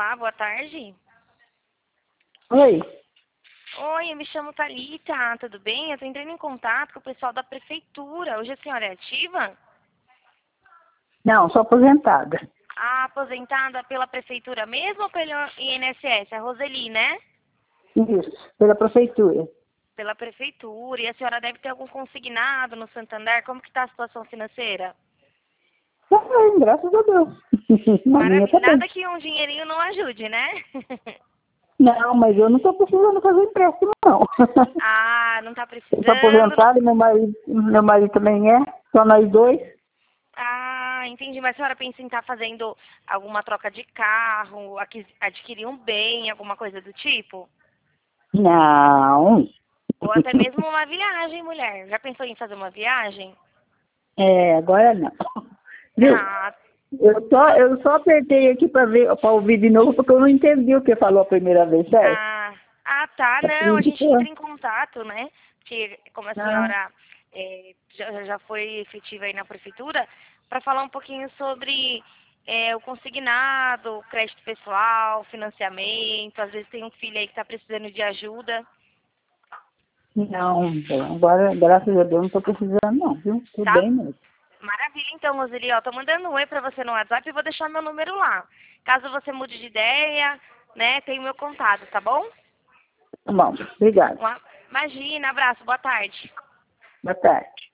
Olá, boa tarde. Oi. Oi, eu me chamo Thalita, tudo bem? Eu tô entrando em contato com o pessoal da prefeitura. Hoje a senhora é ativa? Não, sou aposentada. Ah, aposentada pela prefeitura mesmo ou pelo INSS? A Roseli, né? Isso, pela prefeitura. Pela prefeitura. E a senhora deve ter algum consignado no Santander? Como que tá a situação financeira? Tá bem, graças a Deus. A minha Maravilha. tá bem. Nada que um dinheirinho não ajude, né? Não, mas eu não estou precisando fazer empréstimo, não. Ah, não tá Eu sou precisando. aposentada e meu marido também é. Só nós dois. Ah, entendi. Mas a senhora pensa em estar fazendo alguma troca de carro, adquirir um bem, alguma coisa do tipo? Não. Ou até mesmo uma viagem, mulher. Já pensou em fazer uma viagem? É, agora não. Viu? Ah, Eu só apertei aqui para ouvir de novo porque eu não entendi o que falou a primeira vez, certo? tá. É por Não, a isso gente que eu... entra em contato, né? Porque como a Ah, senhora já foi efetiva aí na prefeitura, para falar um pouquinho sobre o consignado, o crédito pessoal, financiamento. Às vezes tem um filho aí que está precisando de ajuda. não, agora, graças a Deus, não estou precisando, não, viu? Tudo Tá? bem mesmo. Maravilha, então, Roseli, ó, tô mandando um oi pra você no WhatsApp e vou deixar meu número lá. Caso você mude de ideia, né, tem o meu contato, tá bom? Tá bom, obrigado. Imagina, abraço, boa tarde. Boa tarde.